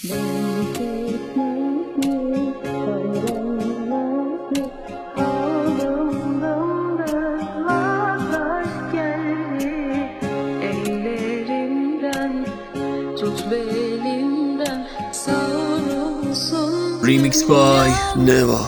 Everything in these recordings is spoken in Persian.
Remix by Neva.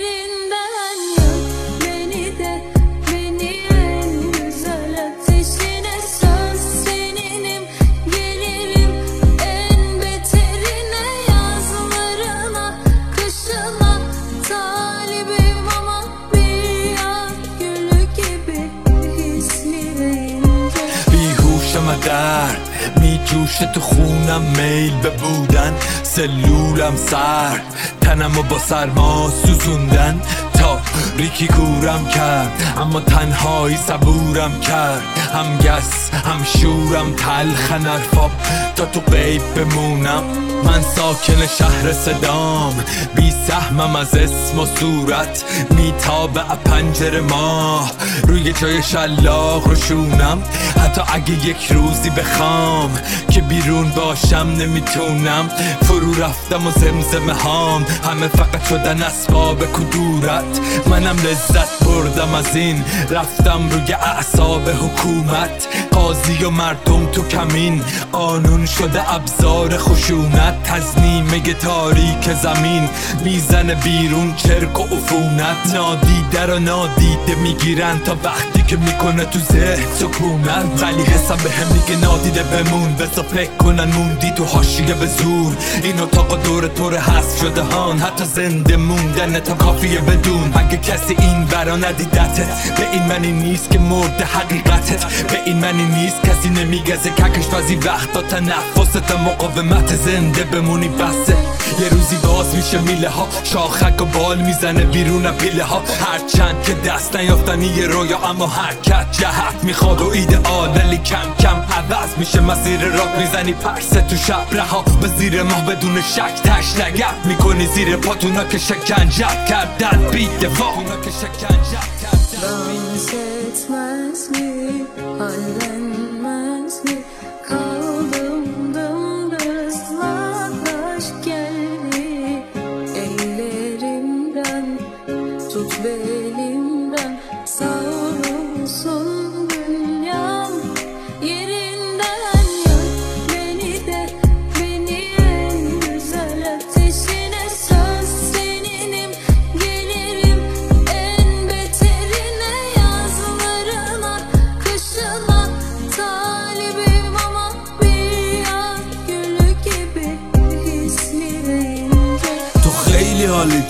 درد می جوشه تو خونم، میل به بودن، سلولم سرد، تنمو با سرما سوزوندن، تاریکی کورم کرد اما تنهایی صبورم کرد، هم گس هم شورم، تلخن حرفام تا تو غیب بمونم. من ساکن شهر صدام، بی سهمم از اسم و صورت، میتابه پنجره ماه روی جای شلاق روشونم. حتی اگه یک روزی بخوام که بیرون باشم نمیتونم. فرو رفتم و زمزمه هام همه فقط شدن اسباب کدورت. منم لذت بردم از این، رفتم روی اعصاب حکومت. قاضی و مردم تو کمین، قانون شده ابزار خشونت. تزنیمه تاریک زمین میزنه بیرون چرک و عفونت. نادیده رو نادیده میگیرن تا وقتی که میکنه تو ذهن سکونت. ولی حسم به هم میگه نادیده بمون، بذار فکر کنن موندی تو حاشیه به زور. این اتاق دور طور حذف شده هان، حتی زنده موندن تا کافیه بدون. اگه کسی این برا ندیدتت، به این معنی نیست که مرد حقیقتت. به این معنی نیست کسی نمیگزه ککش بعضی وقتا تنفست مقاومت. زنده بمونی بسه، یه روزی باز میشه میله ها، شاخک و بال میزنه بیرون پیله ها. هرچند که دست نیافتنی یه رویا، اما حرکت جهت میخواد و ایدئال. ولی کم کم عوض میشه مسیر راه، میزنی پرسه تو شب رها به زیر ماه بدون شک. تش نگه میکنی زیر پاتونا که شکنجت کردن بی دفاع. Dans etmez mi, hallenmez mi? Kaldım dımdız, yaklaş geldi. Ellerimden tut belimden, savrulsun dünyam. Yerinden yak beni de, beni en güzel ateşine. Söz seninim, gelirim en beterine. Yazlarına, kışına talibim ama bir yaz gülü gibi hislenince. تو خیلی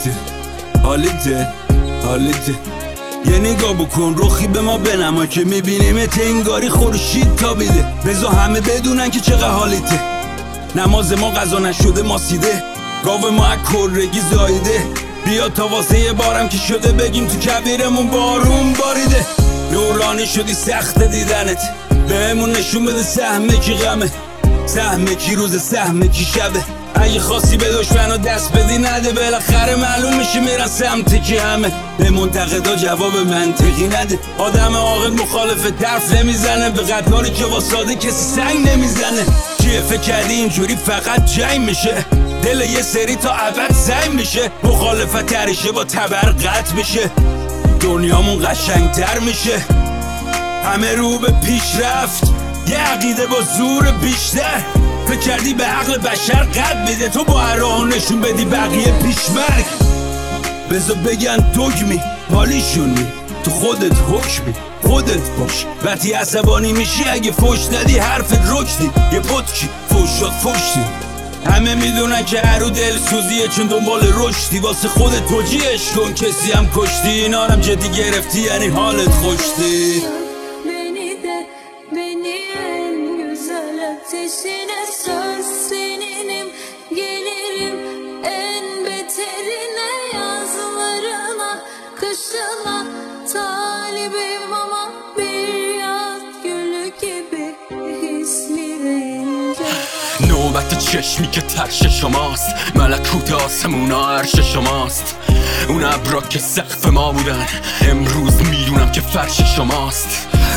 حالیته یه نگاه بکن رخی به ما بنما که میبینیمت انگاری خورشید تابیده. بذار همه بدونن که چقدر حالیته. نماز ما قضا نشده ماسیده، گاو ما از کرگی زایده. بیا تا واسه یه بارم که شده بگیم تو کبیرمون بارون باریده. نورانی شدی سخت دیدنت، بهمون نشون بده سهمه کی غمه، سهمه کی روز، سهمه کی شبه. اگه خواستی به دشمنو دست بدی نده، بالاخره معلوم میشه میرن سمت کی همه. به منتقدا جواب منطقی نده، آدم عاقل مخالف طرف نمیزنه. به قطاری که واساده کسی سنگ نمیزنه. چیه فکر کردی اینجوری فقط جنگ میشه؟ دل یه سری تا ابد زنگ میشه. مخالفت تریشه با تبر قطع میشه، دنیامون قشنگتر میشه. همه رو به پیشرفت، یه عقیده با زور بیشتر. فکر کردی به عقل بشر قد میده، تو با هر راه نشون بدی بقیه پیشمرگ. بذار بگن دگمی حالیشونی، تو خودت حکمی، خودت باش. وقتی عصبانی میشی اگه فوش ندی حرفت رکدی. یه پتکی فوش شد فوشتی. همه میدونن که هرو دل سوزیه چون دنبال رشدی. واسه خودت توجیهش کن کسی هم کشتی. اینا هم جدی گرفتی یعنی حالت خوشتی. Beni de, beni en güzel ateşine. Söz seninim, gelirim en beterine. Yazlarına, kışına talibim ama bir yaz gülü gibi hislenince. نوبت چشمی که ترش شماست، ملکوت آسمونا عرش شماست. اون ابرا که سقف ما بودن، امروز میدونم که فرش شماست.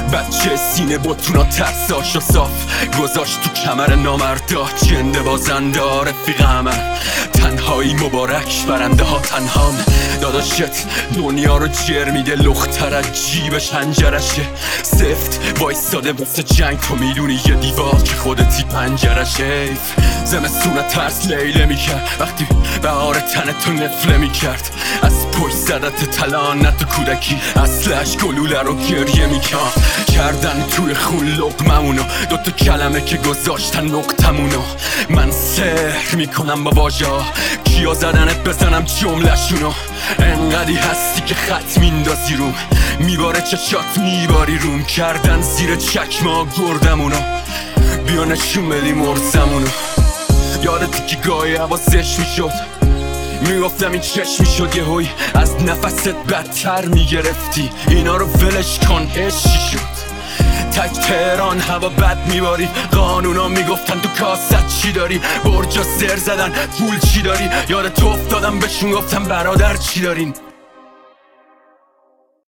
بچه سینه بطونا ترساش و صاف گذاشت تو کمر نامردا جنده بازنده رفیق من تنهایی مبارک برنده ها تنهام داداشت دنیا رو جر میده لختر از جیبش هنجرشه سفت وایستاده واسه جنگ تو میدونی یه دیوار که خودتی پنجرشه زمستون ترس لیله میکرد وقتی بهار تن تو نفله میکرد از پشت زدت تلانت و کودکی اصلش گلوله رو گریه میکرد کردن توی خون لقممونو دوتا کلمه که گذاشتن نقطمونو من سحر میکنم با واژه‌ها کیا زدنت بزنم جمله‌شونو انقدی هستی که خط میندازی روم میباره چشات میباری روم کردن زیر چکما گردمونو بیا نشون بدی مرزمونو یادتی که گاهی حواسش میشد میگفتم این چشم میشد یه هوی از نفست بدتر میگرفتی اینا رو ولش کن عشقی شد تک تهران هوا بد میباری قانونا میگفتن تو کاست چی داری برجا سر زدن پول چی داری یاد تو افتادم بهشون گفتم برادر چی دارین